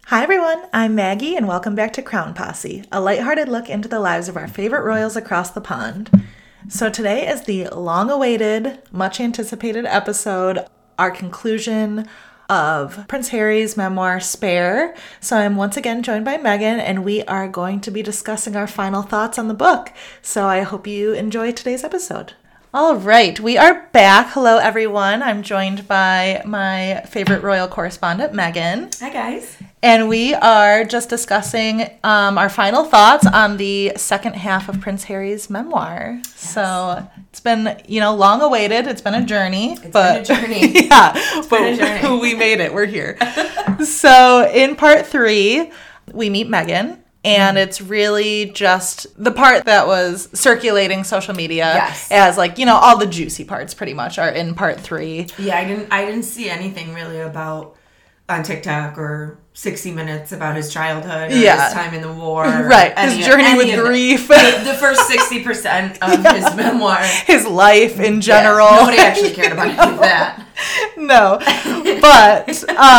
Hi everyone, I'm Maggie and welcome back to Crown Posse, a lighthearted look into the lives of our favorite royals across the pond. So today is the long-awaited, much-anticipated episode, our conclusion of Prince Harry's memoir, Spare. So I'm once again joined by Megan and we are going to be discussing our final thoughts on the book. So I hope you enjoy today's episode. All right, we are back. Hello everyone. I'm joined by my favorite royal correspondent, Megan. Hi guys. And we are just discussing our final thoughts on the second half of Prince Harry's memoir. Yes. So it's been, long awaited. It's been a journey. Been a journey. Yeah, but we made it. We're here. So in part 3, we meet Meghan. And it's really just the part that was circulating social media as all the juicy parts pretty much are in part 3. Yeah, I didn't see anything really about on TikTok or 60 Minutes about his childhood or his time in the war. Right, his journey with grief. The first 60% of his memoir. His life in general. Yeah, nobody actually cared about any of that. No. But,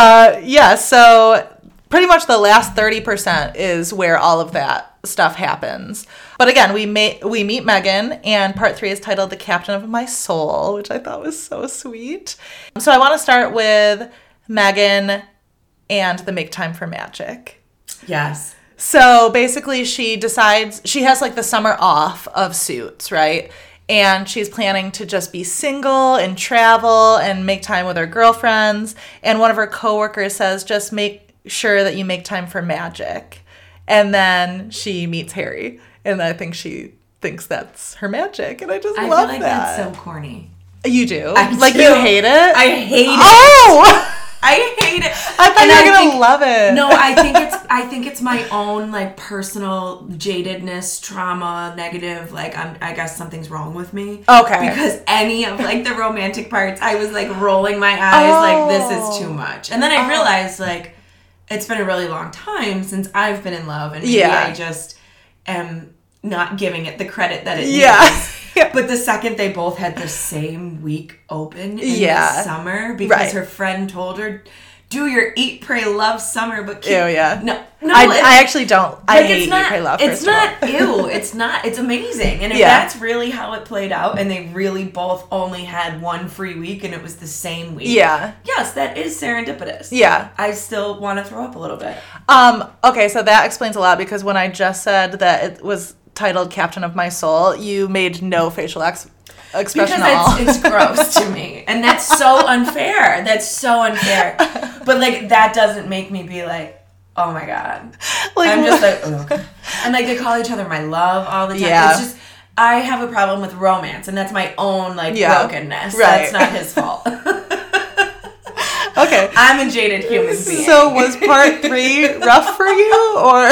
so pretty much the last 30% is where all of that stuff happens. But again, we meet Meghan, and part 3 is titled The Captain of My Soul, which I thought was so sweet. So I want to start with Meghan and the Make Time for Magic. Yes. So basically she decides, she has the summer off of Suits, right? And she's planning to just be single and travel and make time with her girlfriends. And one of her coworkers says, just make sure that you make time for magic. And then she meets Harry. And I think she thinks that's her magic. And I just love that. I feel like that's so corny. You do? You hate it? I hate it. Oh! I hate it. I thought you were gonna love it. No, I think it's my own personal jadedness, trauma, negative. I guess something's wrong with me. Okay. Because any of the romantic parts, I was rolling my eyes this is too much. And then I realized it's been a really long time since I've been in love, and maybe I just am not giving it the credit that it needs. Yeah. But the second they both had the same week open in the summer, because her friend told her, do your Eat, Pray, Love summer, but keep... Ew, yeah. No, I actually don't. I hate Eat, Pray, Love. It's not ew. It's not. It's amazing. And if that's really how it played out, and they really both only had one free week, and it was the same week. Yeah. Yes, that is serendipitous. Yeah. I still want to throw up a little bit. Okay, so that explains a lot, because when I just said that it was titled Captain of My Soul, you made no facial expression at all. Because it's gross to me. And that's so unfair. That's so unfair. But, that doesn't make me be oh my God. I'm just ugh. And, they call each other my love all the time. Yeah. It's just, I have a problem with romance. And that's my own, brokenness. Right. That's not his fault. Okay. I'm a jaded human being. So was part 3 rough for you, or...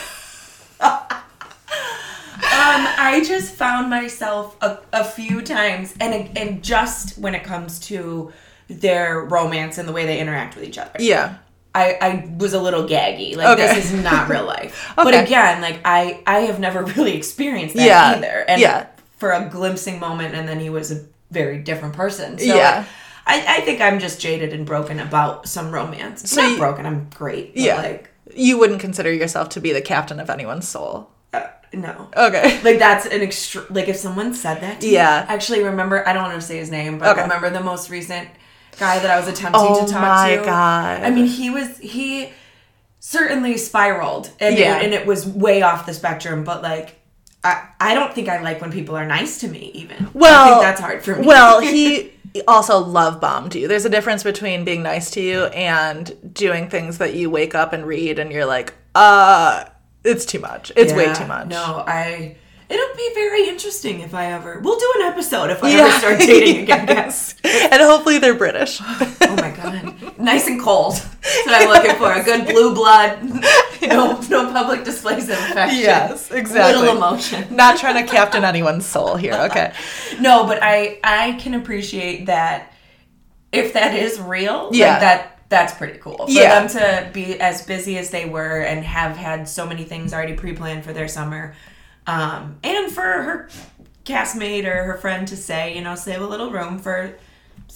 I just found myself a few times, and just when it comes to their romance and the way they interact with each other. Yeah. I was a little gaggy. This is not real life. Okay. But again, I have never really experienced that either. And for a glimpsing moment, and then he was a very different person. So I think I'm just jaded and broken about some romance. So not broken, I'm great. But you wouldn't consider yourself to be the captain of anyone's soul. No. Okay. That's an extreme... if someone said that to me... Actually, remember... I don't want to say his name, but remember the most recent guy that I was attempting to talk to? Oh, my God. I mean, he certainly spiraled. And, and it was way off the spectrum, but, I don't think I like when people are nice to me, even. Well... I think that's hard for me. Well, he also love bombed you. There's a difference between being nice to you and doing things that you wake up and read and you're it's too much. It's way too much. No, it'll be very interesting if I ever... We'll do an episode if I ever start dating again, guys. And hopefully they're British. Oh my God. Nice and cold. That's what I'm looking for. A good blue blood. No public displays of affection. Yes, exactly. Little emotion. Not trying to captain anyone's soul here. Okay. No, but I can appreciate that if that is real. That's pretty cool. For them to be as busy as they were and have had so many things already pre-planned for their summer. And for her castmate or her friend to say, save a little room for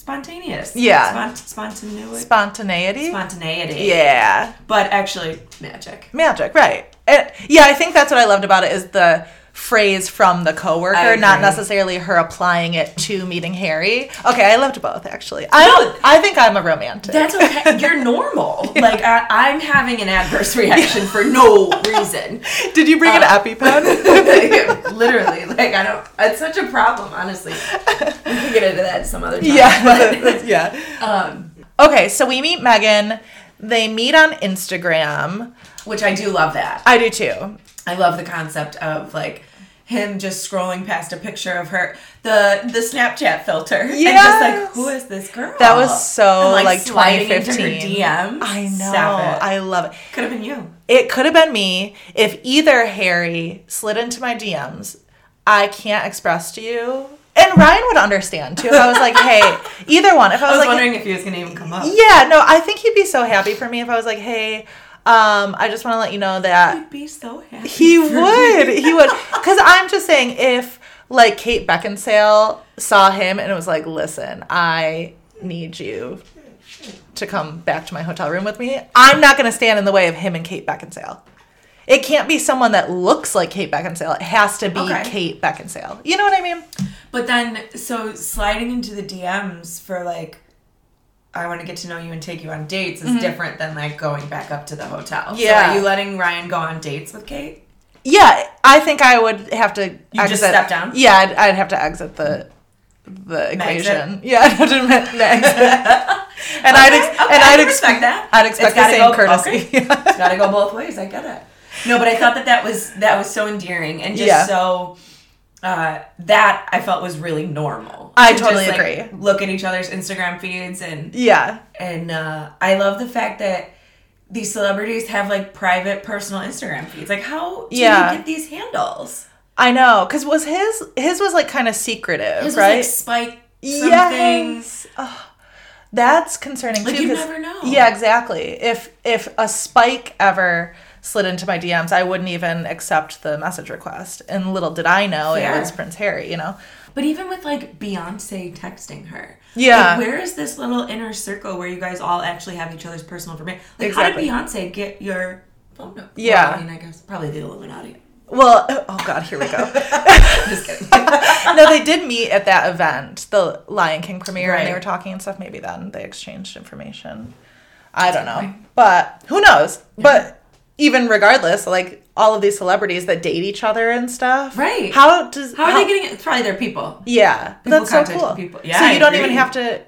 spontaneous. Yeah. Spontaneity. Yeah. But actually, magic, right. Yeah, I think that's what I loved about it is the phrase from the coworker, not necessarily her applying it to meeting Harry. Okay, I loved both, actually. I think I'm a romantic. That's okay. You're normal. Yeah. Like, I'm having an adverse reaction for no reason. Did you bring an EpiPen? Literally. Like, I don't... It's such a problem, honestly. We can get into that some other time. Yeah. But, yeah. Okay, so we meet Megan. They meet on Instagram. Which I do love that. I do, too. I love the concept of, like, him just scrolling past a picture of her, the Snapchat filter. Yeah. And just like, who is this girl? That was so, and, like 2015. Into her DMs. I know. I love it. Could have been you. It could have been me if either Harry slid into my DMs. I can't express to you. And Ryan would understand, too. If I was like, hey, either one. If I was like, wondering if he was going to even come up. Yeah, no, I think he'd be so happy for me if I was like, hey... I just want to let you know that he'd be so happy. He would. Because I'm just saying, if like Kate Beckinsale saw him and it was like, listen, I need you to come back to my hotel room with me, I'm not going to stand in the way of him and Kate Beckinsale. It can't be someone that looks like Kate Beckinsale. It has to be Kate Beckinsale. You know what I mean? But then, so sliding into the DMs for like, I want to get to know you and take you on dates is different than like going back up to the hotel. Yeah. So are you letting Ryan go on dates with Kate? Yeah, I think I would have to You just step down? Yeah, I'd have to exit the equation. Exit? Yeah, I'd have to exit. And I'd expect that. I'd expect the same courtesy. Okay. It's got to go both ways. I get it. No, but I thought that was so endearing and just so that I felt was really normal. I totally agree. Look at each other's Instagram feeds and I love the fact that these celebrities have like private personal Instagram feeds. Like how do you get these handles? I know, because his was like kind of secretive, his right? Was like Spike something. Yes. Oh, that's concerning like too. You never know. Yeah, exactly. If a Spike ever slid into my DMs, I wouldn't even accept the message request. And little did I know it was Prince Harry, you know? But even with like Beyonce texting her. Yeah. Like, where is this little inner circle where you guys all actually have each other's personal information? Like exactly. How did Beyonce get your phone number? Yeah. Well, I mean, I guess probably the Illuminati. Well, oh God, here we go. Just kidding. No, they did meet at that event, the Lion King premiere, and they were talking and stuff. Maybe then they exchanged information. I don't know. But who knows? Yeah. But even regardless, like all of these celebrities that date each other and stuff. Right. How are they getting it? It's probably their people. Yeah. People that's so cool. People. Yeah, so you don't even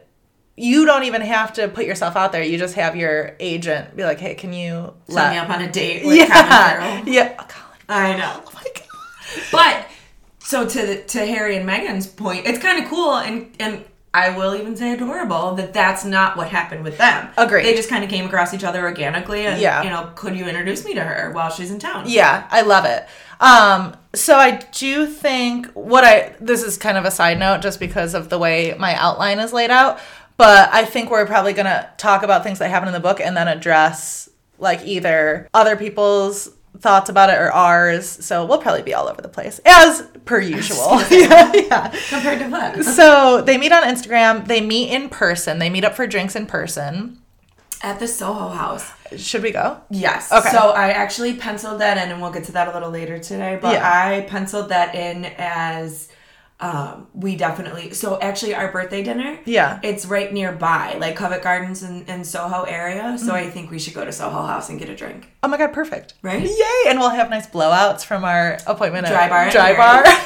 have to put yourself out there. You just have your agent be like, hey, can you set me up on a date with Colin Farrell? Yeah. Oh, Colin. I know. Oh my God. But so to Harry and Meghan's point, it's kind of cool and I will even say adorable that that's not what happened with them. Agreed. They just kind of came across each other organically and, you know, could you introduce me to her while she's in town? Yeah, I love it. So I do think this is kind of a side note just because of the way my outline is laid out, but I think we're probably going to talk about things that happen in the book and then address like either other people's thoughts about it or ours, so we'll probably be all over the place as per usual. Yeah. Compared to what? So they meet on Instagram. They meet in person. They meet up for drinks in person at the Soho House. Should we go? Yes. Okay. So I actually penciled that in, and we'll get to that a little later today. But I penciled that in as. We definitely, so actually our birthday dinner, it's right nearby, like Covent Gardens in Soho area, so I think we should go to Soho House and get a drink. Oh my God, perfect. Right? Yay! And we'll have nice blowouts from our appointment Dry at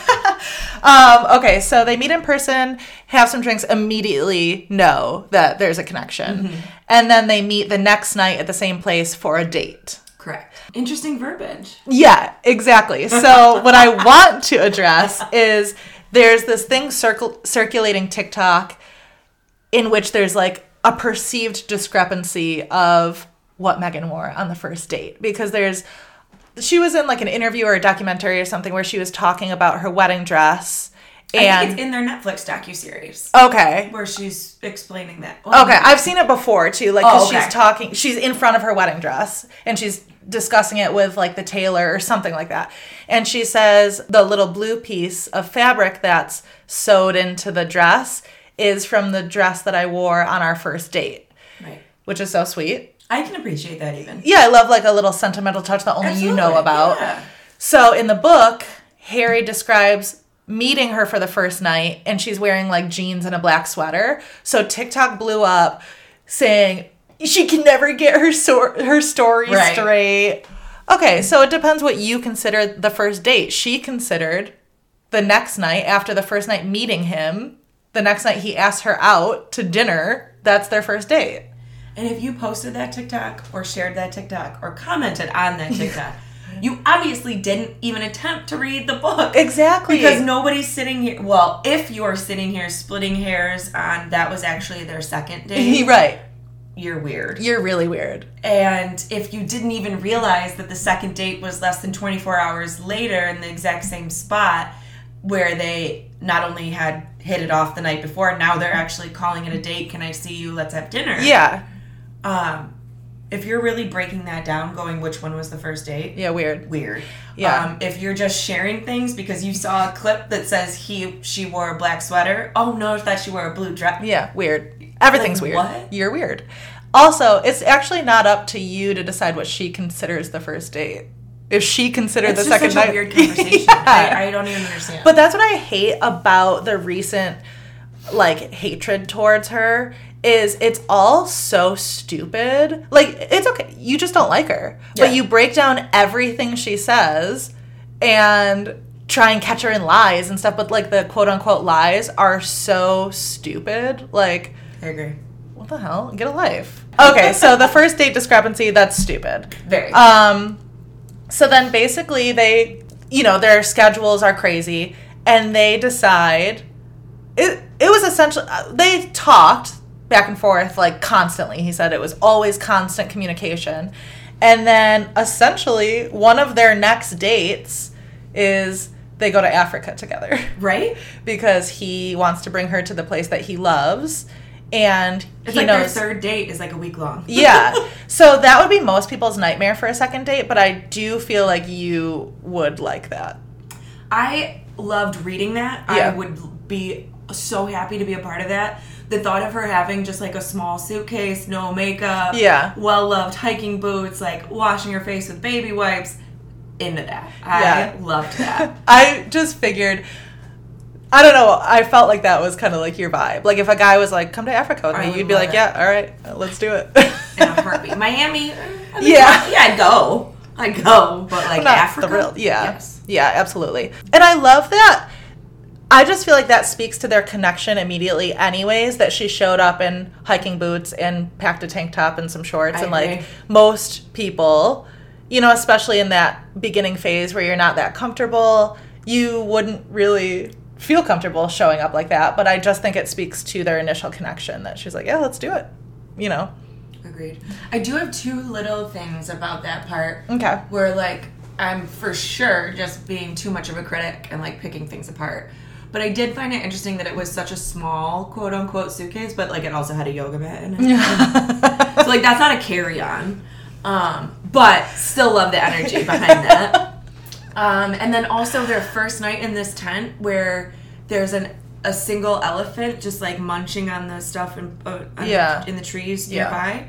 bar. Okay, so they meet in person, have some drinks, immediately know that there's a connection. And then they meet the next night at the same place for a date. Correct. Interesting verbiage. Yeah, exactly. So what I want to address is there's this thing circulating TikTok in which there's like a perceived discrepancy of what Meghan wore on the first date. Because she was in like an interview or a documentary or something where she was talking about her wedding dress. I think it's in their Netflix docuseries. Okay. Where she's explaining that. Okay, I've seen it before too. Like, cause she's in front of her wedding dress and she's discussing it with like the tailor or something like that. And she says the little blue piece of fabric that's sewed into the dress is from the dress that I wore on our first date. Right. Which is so sweet. I can appreciate that even. Yeah, I love like a little sentimental touch that only you know about. Yeah. So in the book, Harry describes meeting her for the first night, and she's wearing like jeans and a black sweater. So TikTok blew up saying she can never get her story straight. Okay, so it depends what you consider the first date. She considered the next night, after the first night meeting him, the next night he asked her out to dinner, that's their first date. And if you posted that TikTok or shared that TikTok or commented on that TikTok, you obviously didn't even attempt to read the book. Exactly. Because nobody's sitting here. Well, if you're sitting here splitting hairs on that was actually their second date. Right. You're weird. You're really weird. And if you didn't even realize that the second date was less than 24 hours later in the exact same spot where they not only had hit it off the night before, now they're actually calling it a date. Can I see you? Let's have dinner. Yeah. If you're really breaking that down, going which one was the first date. Yeah, weird. Yeah. If you're just sharing things because you saw a clip that says she wore a black sweater. Oh, no, I thought she wore a blue dress. Yeah, weird. Everything's like, weird. What? You're weird. Also, it's actually not up to you to decide what she considers the first date. If she considered the second night, it's just such a weird conversation. Yeah. I don't even understand. But that's what I hate about the recent like hatred towards her. Is it's all so stupid. Like, it's okay. You just don't like her. Yeah. But you break down everything she says and try and catch her in lies and stuff. But, like, the quote-unquote lies are so stupid. Like, I agree. What the hell? Get a life. Okay, so the first date discrepancy, that's stupid. Very. So then basically they, their schedules are crazy. And they decide... It was essentially... They talked... back and forth, like, constantly. He said it was always constant communication. And then, essentially, one of their next dates is they go to Africa together. Right? Because he wants to bring her to the place that he loves. And it's he like knows... their third date is, like, a week long. Yeah. So that would be most people's nightmare for a second date, but I do feel like you would like that. I loved reading that. Yeah. I would be so happy to be a part of that. The thought of her having just, like, a small suitcase, no makeup, well-loved hiking boots, like, washing her face with baby wipes, into that. I loved that. I just figured, I don't know, I felt like that was kind of, like, your vibe. Like, if a guy was like, come to Africa with me, you'd be like, yeah, all right, let's do it. In a heartbeat. Miami, I'd go. But, like, Africa? Yes. Yeah, absolutely. And I love that. I just feel like that speaks to their connection immediately anyways, that she showed up in hiking boots and packed a tank top and some shorts. And, like, most people, especially in that beginning phase where you're not that comfortable, you wouldn't really feel comfortable showing up like that. But I just think it speaks to their initial connection that she's like, yeah, let's do it, Agreed. I do have two little things about that part. Okay. Where, like, I'm for sure just being too much of a critic and, like, picking things apart. But I did find it interesting that it was such a small, quote-unquote, suitcase, but, like, it also had a yoga mat in it. So, like, that's not a carry-on. But still love the energy behind that. And then also their first night in this tent where there's a single elephant just, like, munching on the stuff in the trees nearby.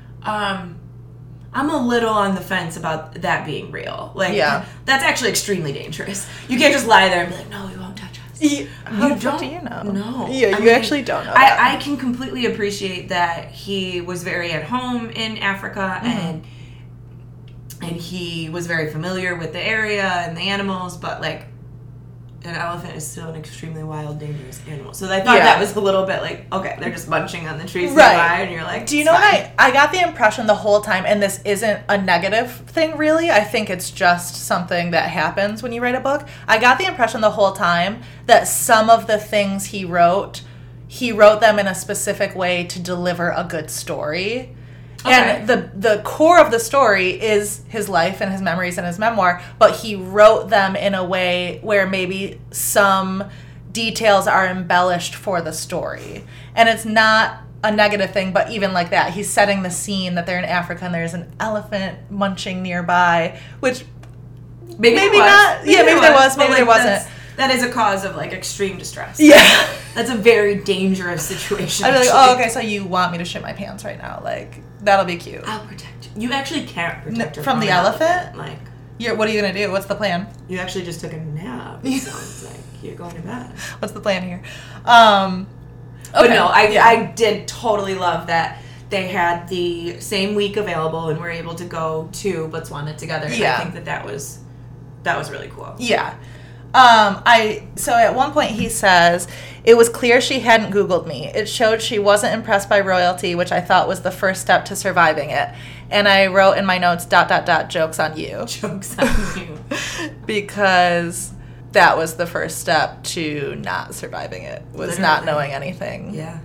I'm a little on the fence about that being real. Like, that's actually extremely dangerous. You can't just lie there and be like, no, we won't touch us. How the fuck do you know? No. Yeah, you actually don't know that. I can completely appreciate that he was very at home in Africa and he was very familiar with the area and the animals, but, like, an elephant is still an extremely wild, dangerous animal. So I thought that was a little bit like, okay, they're just munching on the trees nearby, and you're like, do you know what I got the impression the whole time, and this isn't a negative thing really, I think it's just something that happens when you write a book. I got the impression the whole time that some of the things he wrote them in a specific way to deliver a good story. Okay. And the core of the story is his life and his memories and his memoir, but he wrote them in a way where maybe some details are embellished for the story. And it's not a negative thing, but even like that, he's setting the scene that they're in Africa and there's an elephant munching nearby, which maybe not. Maybe there was, maybe there wasn't. that is a cause of, like, extreme distress. Yeah. That's a very dangerous situation. I'd be like, oh, okay, so you want me to shit my pants right now. Like, that'll be cute. I'll protect you. You actually can't protect her from the elephant? Like, what are you going to do? What's the plan? You actually just took a nap. It sounds like you're going to bed. What's the plan here? Okay. But no, I did totally love that they had the same week available and were able to go to Botswana together. And I think that was really cool. Yeah. So at one point he says, it was clear she hadn't Googled me. It showed she wasn't impressed by royalty, which I thought was the first step to surviving it. And I wrote in my notes, ... jokes on you. Jokes on you. Because that was the first step to not surviving it, was Literally. Not knowing anything. Yeah.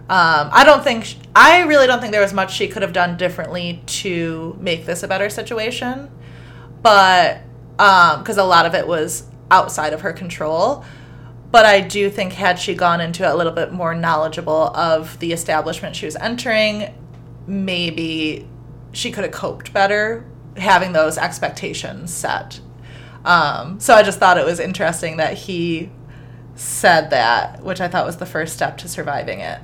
I really don't think there was much she could have done differently to make this a better situation. But, because a lot of it was outside of her control. But I do think had she gone into it a little bit more knowledgeable of the establishment she was entering, maybe she could have coped better having those expectations set. So I just thought it was interesting that he said that, which I thought was the first step to surviving it.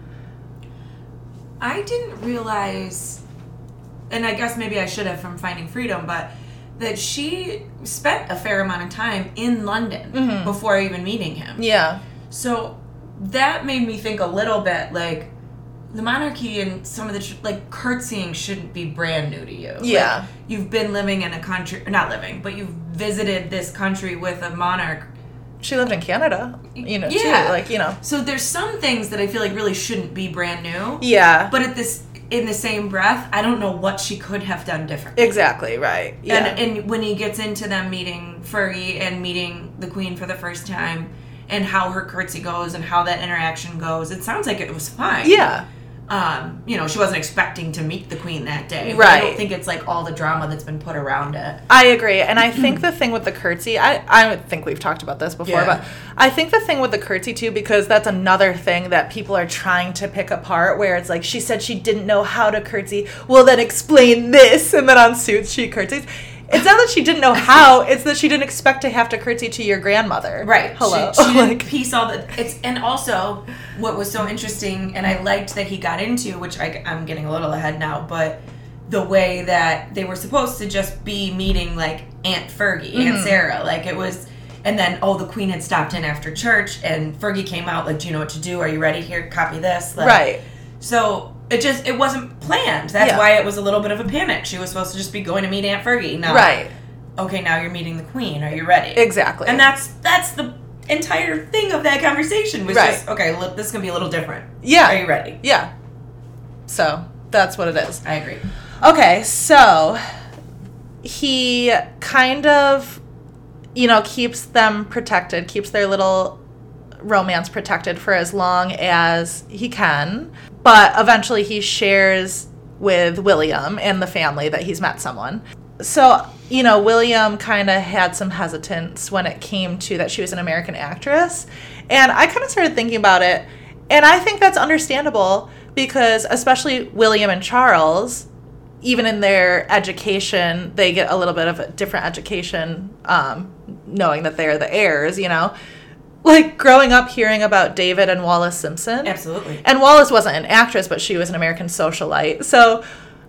I didn't realize, and I guess maybe I should have from Finding Freedom, but that she spent a fair amount of time in London before even meeting him. Yeah. So that made me think a little bit, like, the monarchy and some of the, like, curtsying shouldn't be brand new to you. Yeah. Like, you've been living in a country, not living, but you've visited this country with a monarch. She lived in Canada, too. Like, So there's some things that I feel like really shouldn't be brand new. Yeah. But in the same breath, I don't know what she could have done differently. Exactly, right. Yeah. And when he gets into them meeting Fergie and meeting the Queen for the first time and how her curtsy goes and how that interaction goes, it sounds like it was fine. Yeah. She wasn't expecting to meet the Queen that day. Right. I don't think it's like all the drama that's been put around it. I agree. And I think the thing with the curtsy, I think we've talked about this before, but I think the thing with the curtsy too, because that's another thing that people are trying to pick apart, where it's like, she said she didn't know how to curtsy. Well, then explain this. And then on Suits, she curtsies. It's not that she didn't know how, it's that she didn't expect to have to curtsy to your grandmother. Right. Hello. She didn't piece all the... And also, what was so interesting, and I liked that he got into, which I'm getting a little ahead now, but the way that they were supposed to just be meeting, like, Aunt Fergie, Aunt Sarah. Like, it was... And then, the Queen had stopped in after church, and Fergie came out, like, do you know what to do? Are you ready? Here, copy this. Like, right. So... It wasn't planned. That's why it was a little bit of a panic. She was supposed to just be going to meet Aunt Fergie. Not, right. Okay, now you're meeting the Queen. Are you ready? Exactly. And that's the entire thing of that conversation was just, okay, look, this is going to be a little different. Yeah. Are you ready? Yeah. So, that's what it is. I agree. Okay, so he kind of, keeps them protected, keeps their little romance protected for as long as he can. But eventually he shares with William and the family that he's met someone. So, William kind of had some hesitance when it came to that she was an American actress. And I kind of started thinking about it. And I think that's understandable because especially William and Charles, even in their education, they get a little bit of a different education, knowing that they're the heirs, Like, growing up hearing about David and Wallis Simpson. Absolutely. And Wallis wasn't an actress, but she was an American socialite. So,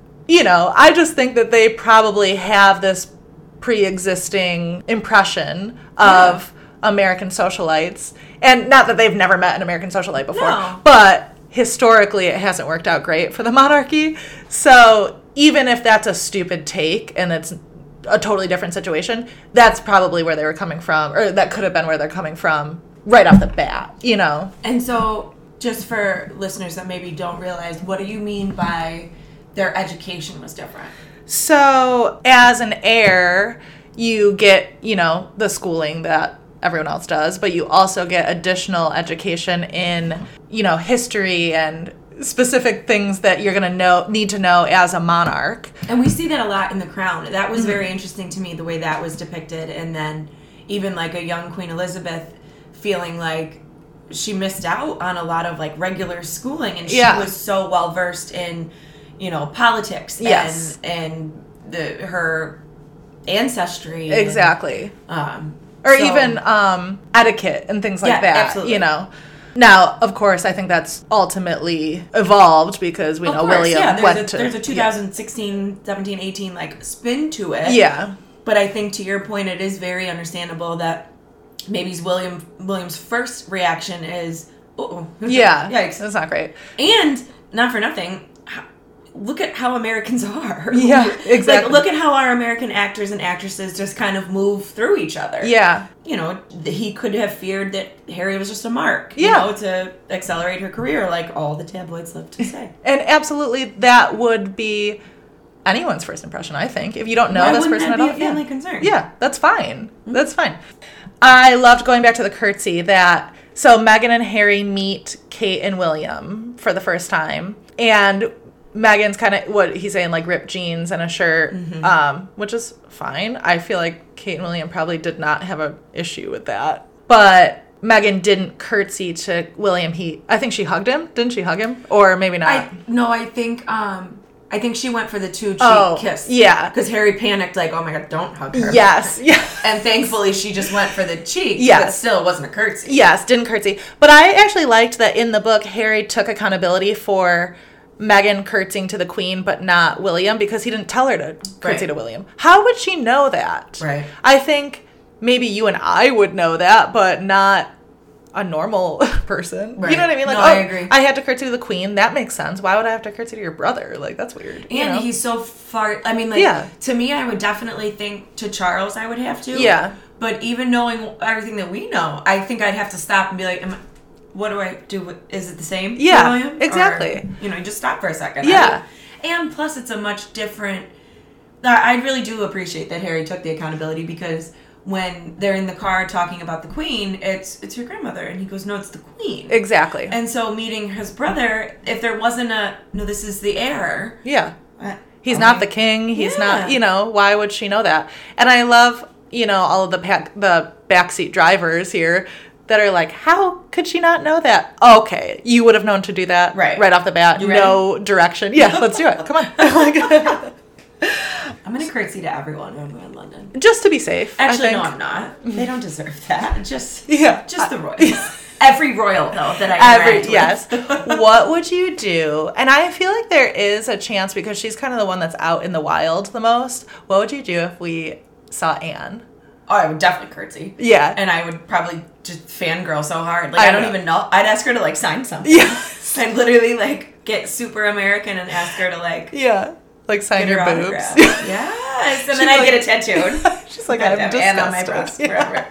I just think that they probably have this pre-existing impression of American socialites. And not that they've never met an American socialite before, but historically it hasn't worked out great for the monarchy. So, even if that's a stupid take and it's a totally different situation, that's probably where they were coming from, or that could have been where they're coming from right off the bat, And so, just for listeners that maybe don't realize, what do you mean by their education was different? So, as an heir, you get, the schooling that everyone else does, but you also get additional education in, history and specific things that you're going to need to know as a monarch. And we see that a lot in The Crown. That was very interesting to me, the way that was depicted. And then even like a young Queen Elizabeth feeling like she missed out on a lot of like regular schooling, and she was so well versed in, politics and her ancestry. Exactly. Or even etiquette and things like that, absolutely. you know. Now, of course, I think that's ultimately evolved because we know William went to... There's a 2016, 17, 18, like, spin to it. Yeah. But I think, to your point, it is very understandable that maybe William's first reaction is, uh-oh. Yeah. Yikes. That's not great. And, not for nothing, look at how Americans are. Yeah, exactly. Like, look at how our American actors and actresses just kind of move through each other. Yeah. You know, he could have feared that Harry was just a mark, you know, to accelerate her career, like all the tabloids love to say. And absolutely, that would be anyone's first impression, I think. If you don't know this person at all. Why wouldn't that be a family concern? Yeah, that's fine. Mm-hmm. That's fine. I loved going back to the curtsy that... So Meghan and Harry meet Kate and William for the first time. And Meghan's kind of, what he's saying, like ripped jeans and a shirt, which is fine. I feel like Kate and William probably did not have an issue with that. But Meghan didn't curtsy to William. I think she hugged him. Didn't she hug him? Or maybe not. I think she went for the two-cheek kiss. Yeah. Because Harry panicked, like, oh my God, don't hug her. Yes. Yeah. And thankfully, she just went for the cheek. Yes. But still, it wasn't a curtsy. Yes, didn't curtsy. But I actually liked that in the book, Harry took accountability for Meghan curtsying to the Queen, but not William, because he didn't tell her to curtsy to William. How would she know that? Right. I think maybe you and I would know that, but not a normal person. Right. You know what I mean? Like, I agree. I had to curtsy to the Queen. That makes sense. Why would I have to curtsy to your brother? Like, that's weird. And he's so far... I mean, like, to me, I would definitely think to Charles I would have to. Yeah. But even knowing everything that we know, I think I'd have to stop and be like, what do I do? Is it the same? Yeah, William? exactly. Or, just stop for a second. Yeah. And plus, it's a much different... I really do appreciate that Harry took the accountability, because when they're in the car talking about the Queen, it's your grandmother. And he goes, no, it's the Queen. Exactly. And so meeting his brother, if there wasn't no, this is the heir. Yeah. He's not the king. He's not, why would she know that? And I love, all of the backseat drivers here that are like, how could she not know that? Okay, you would have known to do that right off the bat. No direction. Yeah, let's do it. Come on. I'm going to curtsy to everyone when we're in London. Just to be safe. Actually, no, I'm not. They don't deserve that. Just the royals. Every royal, though, that I interact with. Yes. What would you do? And I feel like there is a chance, because she's kind of the one that's out in the wild the most. What would you do if we saw Anne? Oh, I would definitely curtsy. Yeah. And I would probably just fangirl so hard. Like, I don't even know. I'd ask her to, sign something. Yes. I'd literally, get super American and ask her to, Yeah. Sign your boobs. Yes. And then I'd get it tattooed. She's like, I'm disgusted. Anne on my breast forever.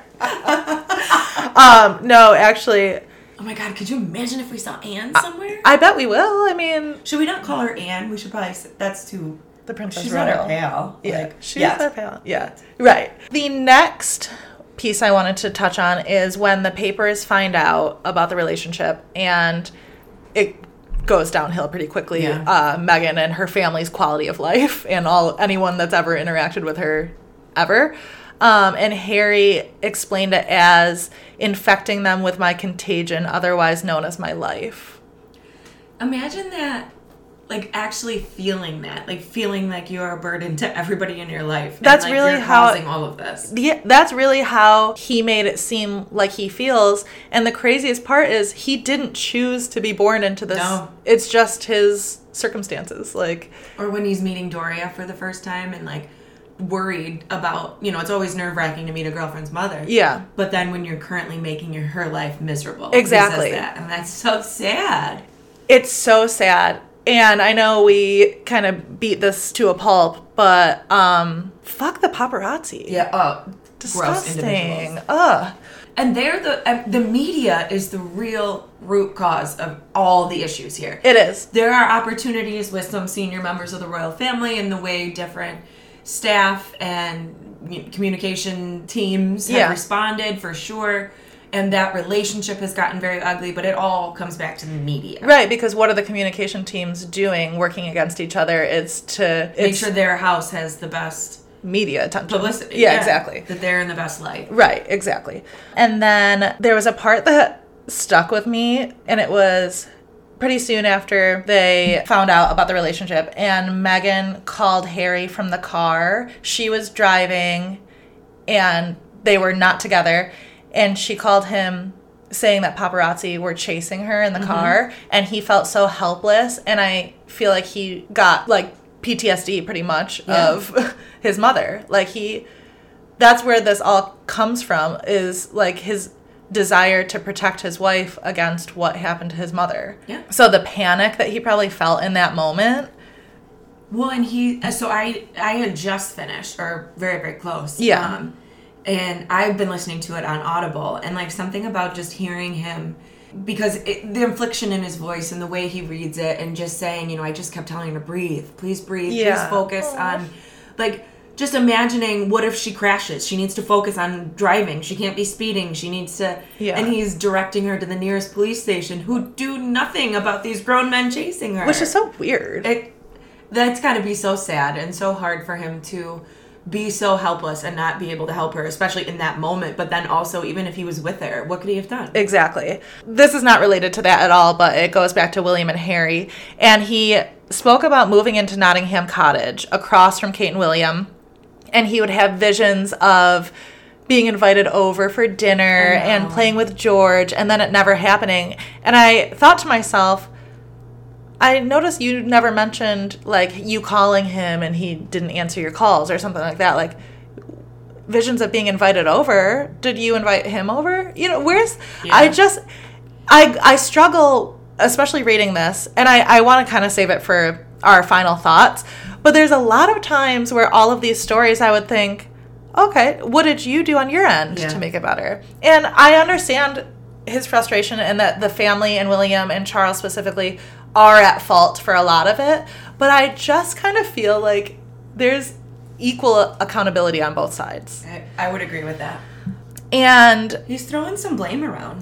No, actually. Oh my God, could you imagine if we saw Anne somewhere? I bet we will. I mean. Should we not call her Anne? We should probably, that's too. The Princess She's Royal. not our pal. Yeah. She's our pal. Yeah. Right. The next piece I wanted to touch on is when the papers find out about the relationship, and it goes downhill pretty quickly. Yeah. Meghan and her family's quality of life, and anyone that's ever interacted with her ever. And Harry explained it as infecting them with my contagion, otherwise known as my life. Imagine that, actually feeling that, feeling like you're a burden to everybody in your life. That's and, really you're how causing all of this. Yeah, that's really how he made it seem like he feels. And the craziest part is he didn't choose to be born into this. No. It's just his circumstances. Or when he's meeting Doria for the first time and worried about, it's always nerve-wracking to meet a girlfriend's mother. Yeah. But then when you're currently making her life miserable. Exactly. He says that, and that's so sad. It's so sad. And I know we kind of beat this to a pulp, but fuck the paparazzi. Yeah. Disgusting. Ugh. And they're the media is the real root cause of all the issues here. It is. There are opportunities with some senior members of the royal family and the way different staff and communication teams have responded, for sure. And that relationship has gotten very ugly, but it all comes back to the media. Right, because what are the communication teams doing, working against each other? It's to make sure their house has the best media attention. Publicity. Yeah, exactly. That they're in the best light. Right, exactly. And then there was a part that stuck with me, and it was pretty soon after they found out about the relationship, and Meghan called Harry from the car. She was driving, and they were not together, and she called him saying that paparazzi were chasing her in the car, and he felt so helpless, and I feel like he got, like, PTSD pretty much of his mother. Like, that's where this all comes from, is, like, his desire to protect his wife against what happened to his mother. Yeah. So the panic that he probably felt in that moment. Well, and I had just finished, or very, very close. Yeah. And I've been listening to it on Audible, and, like, something about just hearing him, because the inflection in his voice and the way he reads it, and just saying, you know, I just kept telling her to breathe, please focus on, like, just imagining, what if she crashes? She needs to focus on driving. She can't be speeding. She needs to... Yeah. And he's directing her to the nearest police station, who do nothing about these grown men chasing her. Which is so weird. That's got to be so sad and so hard for him to be so helpless and not be able to help her, especially in that moment. But then also, even if he was with her, what could he have done? Exactly. This is not related to that at all, but it goes back to William and Harry. And he spoke about moving into Nottingham Cottage across from Kate and William. And he would have visions of being invited over for dinner and playing with George, and then it never happening. And I thought to myself, I noticed you never mentioned, like, you calling him and he didn't answer your calls or something like that. Like, visions of being invited over. Did you invite him over? You know, where's... Yeah. I struggle, especially reading this, and I want to kind of save it for our final thoughts. But there's a lot of times where all of these stories, I would think, okay, what did you do on your end to make it better? And I understand his frustration, and that the family and William and Charles specifically are at fault for a lot of it. But I just kind of feel like there's equal accountability on both sides. I would agree with that. And he's throwing some blame around.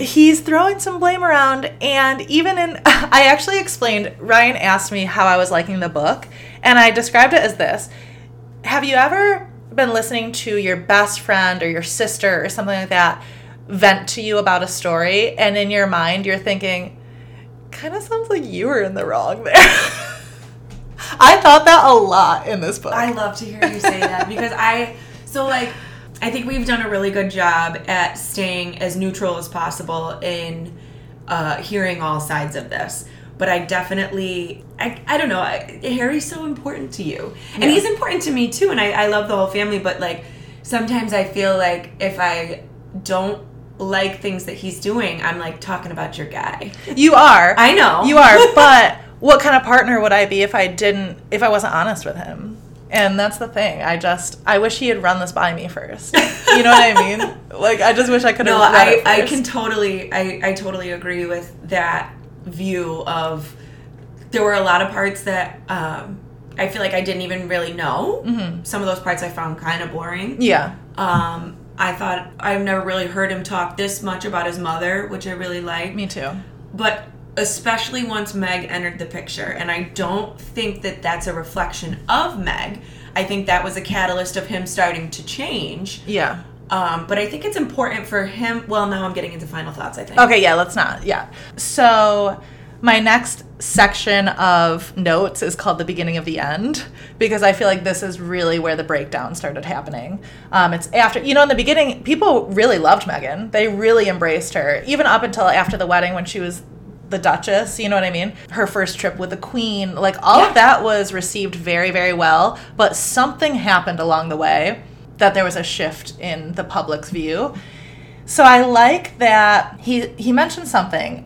And even I actually explained, Ryan asked me how I was liking the book, and I described it as this. Have you ever been listening to your best friend or your sister or something like that vent to you about a story, and in your mind you're thinking, kind of sounds like you were in the wrong there? I thought that a lot in this book. I love to hear you say that, because I think we've done a really good job at staying as neutral as possible in hearing all sides of this. But I definitely, I don't know, Harry's so important to you. And he's important to me too, and I love the whole family, but, like, sometimes I feel like if I don't like things that he's doing, I'm, like, talking about your guy. You are. I know. You are, but what kind of partner would I be if I wasn't honest with him? And that's the thing. I wish he had run this by me first. You know what I mean? Like, I just wish I could have read it first. I totally agree with that view of, there were a lot of parts that I feel like I didn't even really know. Mm-hmm. Some of those parts I found kind of boring. Yeah. I thought I've never really heard him talk this much about his mother, which I really liked. Me too. But especially once Meg entered the picture. And I don't think that that's a reflection of Meg. I think that was a catalyst of him starting to change. Yeah. But I think it's important for him. Well, now I'm getting into final thoughts, I think. Okay, yeah, let's not. Yeah. So my next section of notes is called The Beginning of the End, because I feel like this is really where the breakdown started happening. It's after, in the beginning, people really loved Meghan. They really embraced her, even up until after the wedding when she was the Duchess, you know what I mean? Her first trip with the Queen, like, all of that was received very, very well, but something happened along the way that there was a shift in the public's view. So I like that he mentioned something.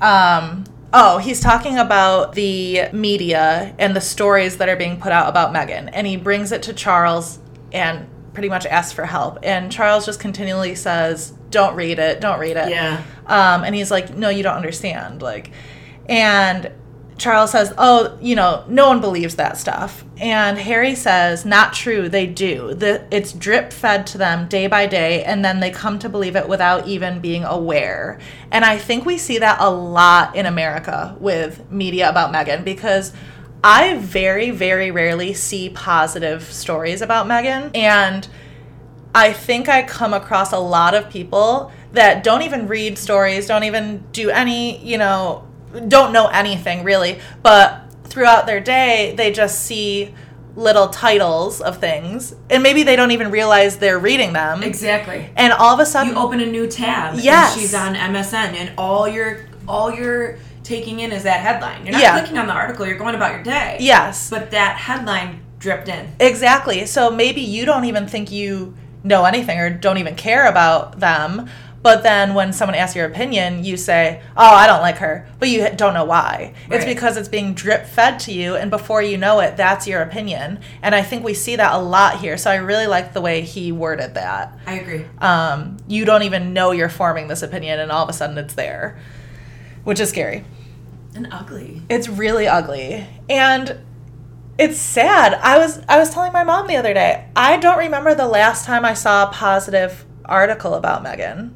He's talking about the media and the stories that are being put out about Meghan, and he brings it to Charles and pretty much asks for help. And Charles just continually says, don't read it. Yeah. And he's like, no, you don't understand. Like, and Charles says, no one believes that stuff. And Harry says, not true, they do. It's drip fed to them day by day, and then they come to believe it without even being aware. And I think we see that a lot in America with media about Meghan, because I very, very rarely see positive stories about Meghan. And I think I come across a lot of people that don't even read stories, don't even do any, don't know anything really, but throughout their day, they just see little titles of things, and maybe they don't even realize they're reading them. Exactly. And all of a sudden, you open a new tab. Yes. And she's on MSN, and all you're taking in is that headline. You're not clicking on the article. You're going about your day. Yes. But that headline dripped in. Exactly. So maybe you don't even think you know anything or don't even care about them. But then when someone asks your opinion, you say, oh, I don't like her. But you don't know why. Right. It's because it's being drip fed to you. And before you know it, that's your opinion. And I think we see that a lot here. So I really like the way he worded that. I agree. You don't even know you're forming this opinion. And all of a sudden it's there. Which is scary. And ugly. It's really ugly. And it's sad. I was telling my mom the other day, I don't remember the last time I saw a positive article about Meghan.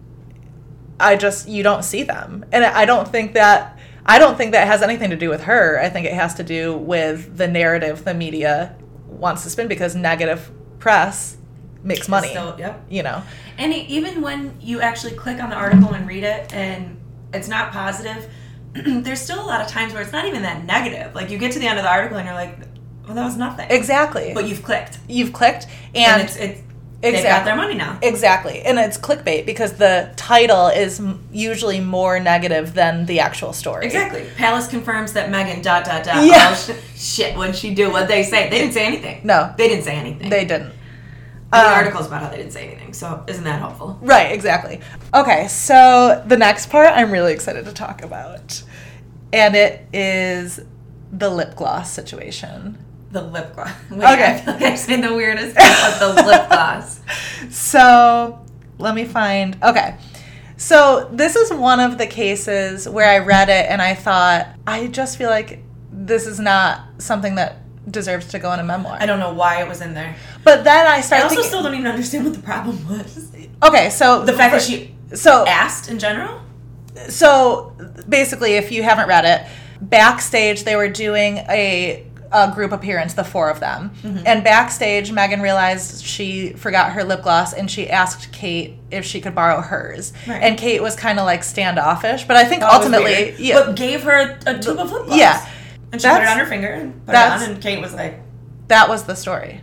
You don't see them. And I don't think that has anything to do with her. I think it has to do with the narrative the media wants to spin, because negative press makes money. Still, yep. You know. And even when you actually click on the article and read it and it's not positive, there's still a lot of times where it's not even that negative. Like, you get to the end of the article and you're like, well, that was nothing. Exactly. But you've clicked. And it's they've got their money now. Exactly. And it's clickbait because the title is usually more negative than the actual story. Exactly. Palace confirms that Meghan ... Yeah. Oh, shit, what'd she do? What'd they say? They didn't say anything. No. They didn't say anything. They didn't. The article's about how they didn't say anything, so isn't that helpful? Right, exactly. Okay, so the next part I'm really excited to talk about. And it is the lip gloss situation. The lip gloss. Wait, okay. I feel like I'm saying the weirdest thing about the lip gloss. So, let me find... Okay. So, this is one of the cases where I read it and I thought, I just feel like this is not something that deserves to go in a memoir. I don't know why it was in there. But then I started thinking... still don't even understand what the problem was. Okay, so... The fact that she asked in general? So, basically, if you haven't read it, backstage they were doing a group appearance, the four of them. Mm-hmm. And backstage, Meghan realized she forgot her lip gloss, and she asked Kate if she could borrow hers. Right. And Kate was kind of like standoffish, but I think ultimately... Yeah. But gave her a tube of lip gloss. Yeah. And she put it on her finger and put it on, and Kate was like... That was the story.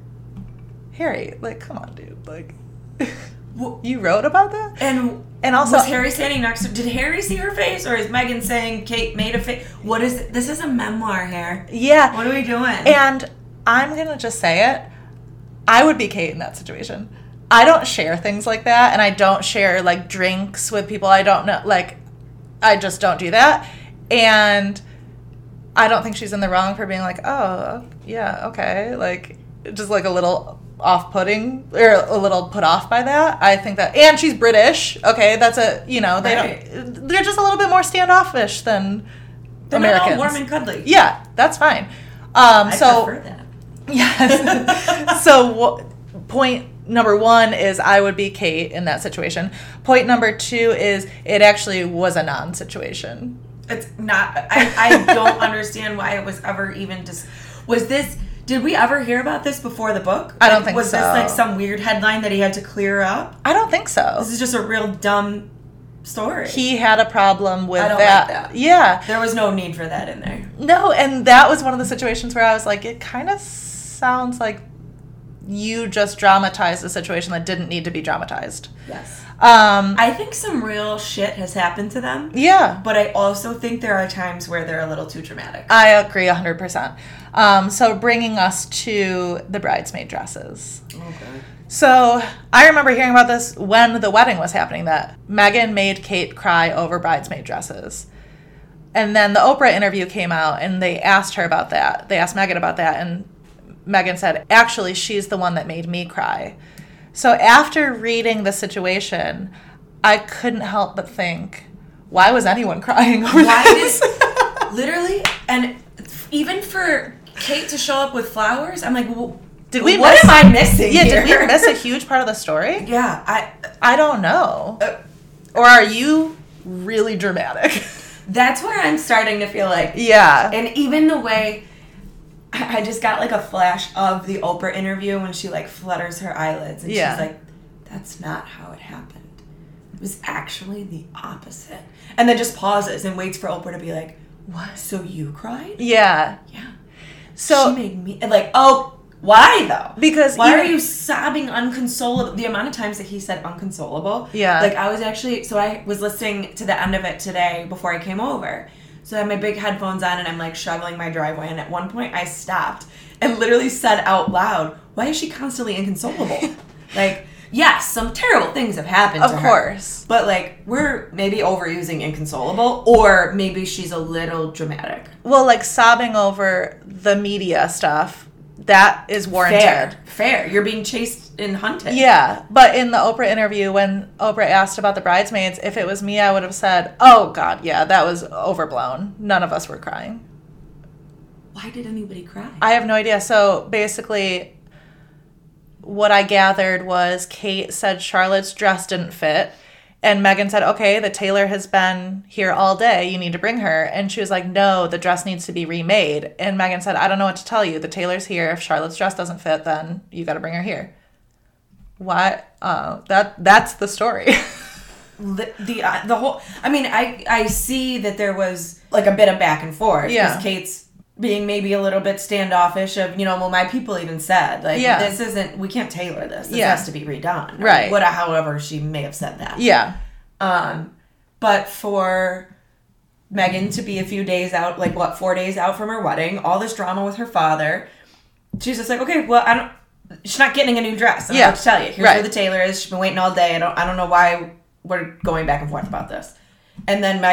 Harry, like, come on, dude. Like, you wrote about that? And also... Was Harry standing next to... Did Harry see her face? Or is Meghan saying Kate made a face? What is it? This is a memoir here. Yeah. What are we doing? And I'm going to just say it. I would be Kate in that situation. I don't share things like that. And I don't share, like, drinks with people I don't know. Like, I just don't do that. And... I don't think she's in the wrong for being like, oh, yeah, okay. Like, just like a little off-putting or a little put off by that. I think that, and she's British. Okay, that's they're just a little bit more standoffish than they're Americans. Not all warm and cuddly. Yeah, that's fine. I prefer that. Yes. So point number one is I would be Kate in that situation. Point number two is it actually was a non-situation. It's not. I don't understand why it was ever even just. Was this? Did we ever hear about this before the book? I don't think so. Was this like some weird headline that he had to clear up? I don't think so. This is just a real dumb story. He had a problem with I don't that. Like that. Yeah. There was no need for that in there. No, and that was one of the situations where I was like, it kind of sounds like you just dramatized a situation that didn't need to be dramatized. Yes. I think some real shit has happened to them. Yeah. But I also think there are times where they're a little too dramatic. I agree 100%. So bringing us to the bridesmaid dresses. Okay. So I remember hearing about this when the wedding was happening, that Meghan made Kate cry over bridesmaid dresses. And then the Oprah interview came out and they asked her about that. They asked Meghan about that, and Meghan said, actually, she's the one that made me cry. So after reading the situation, I couldn't help but think, why was anyone crying over this? Literally, and even for Kate to show up with flowers, I'm like, well, what am I missing here? Did we miss a huge part of the story? Yeah, I don't know. Or are you really dramatic? That's where I'm starting to feel like... Yeah. And even the way... I just got like a flash of the Oprah interview when she like flutters her eyelids and she's like, that's not how it happened. It was actually the opposite. And then just pauses and waits for Oprah to be like, what? So you cried? Yeah. Yeah. So she made me like, oh, why though? Because why are you sobbing unconsolable? The amount of times that he said unconsolable. Yeah. Like I was listening to the end of it today before I came over. So I had my big headphones on and I'm like shoveling my driveway, and at one point I stopped and literally said out loud, why is she constantly inconsolable? Like, yes, some terrible things have happened to her. Of course. But, like, we're maybe overusing inconsolable, or maybe she's a little dramatic. Well, like, sobbing over the media stuff, that is warranted. Fair. You're being chased and hunted. Yeah. But in the Oprah interview, when Oprah asked about the bridesmaids, if it was me, I would have said, oh, God, yeah, that was overblown. None of us were crying. Why did anybody cry? I have no idea. So, basically, what I gathered was Kate said Charlotte's dress didn't fit. And Megan said, okay, the tailor has been here all day. You need to bring her. And she was like, no, the dress needs to be remade. And Megan said, I don't know what to tell you. The tailor's here. If Charlotte's dress doesn't fit, then you got to bring her here. What? That's the story. The whole, I mean, I see that there was like a bit of back and forth. Yeah. Because Kate's being maybe a little bit standoffish of, well, my people even said, like, this isn't, we can't tailor this. This has to be redone. Right. However she may have said that. Yeah. But for Megan to be a few days out, 4 days out from her wedding, all this drama with her father, she's just like, okay, well, she's not getting a new dress. I don't know what to tell you. Here's where the tailor is. She's been waiting all day. I don't know why we're going back and forth about this. And then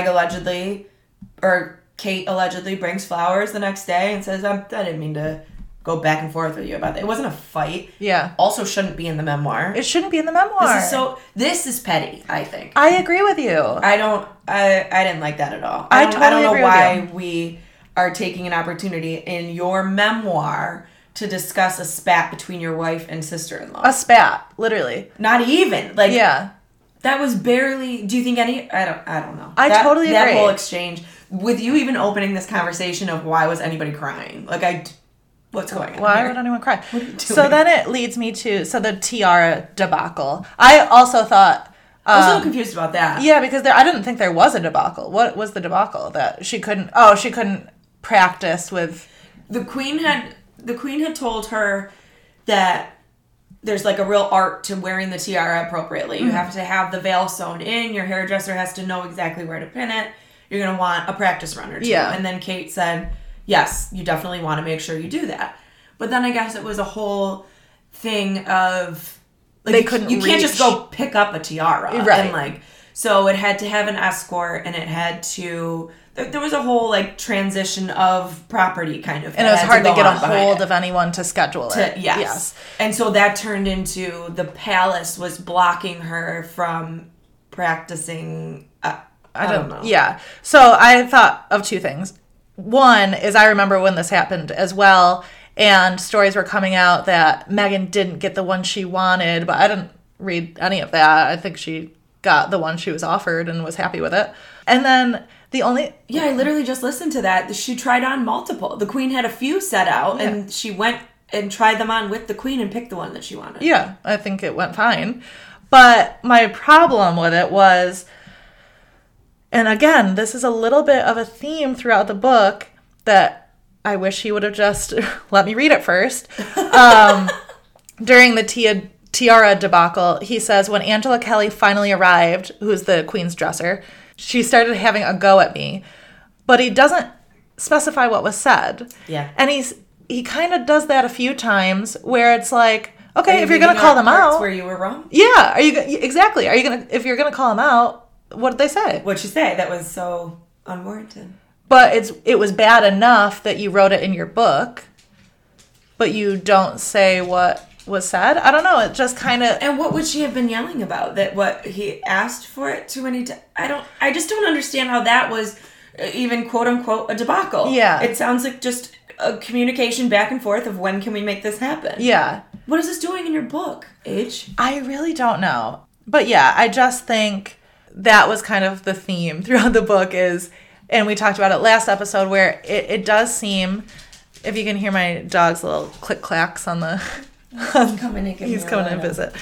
Kate allegedly brings flowers the next day and says, I didn't mean to go back and forth with you about that. It wasn't a fight. Yeah. Also shouldn't be in the memoir. It shouldn't be in the memoir. This is petty, I think. I agree with you. I didn't like that at all. I don't know why we are taking an opportunity in your memoir to discuss a spat between your wife and sister-in-law. A spat, literally. Not even. Yeah. That was barely, do you think I don't know. I totally agree. That whole exchange, with you even opening this conversation of why was anybody crying? What's going on? Why would anyone cry? What are you doing? So then it leads me to the tiara debacle. I also thought... I was a little confused about that. Yeah, because I didn't think there was a debacle. What was the debacle? That she couldn't practice with... The queen had told her that there's a real art to wearing the tiara appropriately. You have to have the veil sewn in. Your hairdresser has to know exactly where to pin it. You're going to want a practice run or two. Yeah. And then Kate said, yes, you definitely want to make sure you do that. But then I guess it was a whole thing of... they couldn't You can't just go pick up a tiara. Right. And so it had to have an escort, and it had to... There was a whole transition of property kind of, and it was hard to get a hold of anyone to schedule it. Yes, and so that turned into the palace was blocking her from practicing. I don't know. Yeah, so I thought of two things. One is I remember when this happened as well, and stories were coming out that Megan didn't get the one she wanted, but I didn't read any of that. I think she got the one she was offered and was happy with it, and then. I literally just listened to that. She tried on multiple. The queen had a few set out, and she went and tried them on with the queen and picked the one that she wanted. Yeah, I think it went fine. But my problem with it was, and again, this is a little bit of a theme throughout the book that I wish he would have just let me read it first. During the tiara debacle, he says, when Angela Kelly finally arrived, who's the queen's dresser, she started having a go at me, but he doesn't specify what was said. Yeah. And he kind of does that a few times where it's like, okay, if you're going to call them out. Where you were wrong? Yeah. Exactly. If you're going to call them out, what did they say? What'd she say? That was so unwarranted. But it was bad enough that you wrote it in your book, but you don't say what was said. I don't know. It just kind of... And what would she have been yelling about? That what he asked for it too many times? I just don't understand how that was even quote unquote a debacle. Yeah. It sounds like just a communication back and forth of when can we make this happen? Yeah. What is this doing in your book, H? I really don't know. But yeah, I just think that was kind of the theme throughout the book is, and we talked about it last episode, where it does seem, if you can hear my dog's little click clacks on the... He's coming to visit.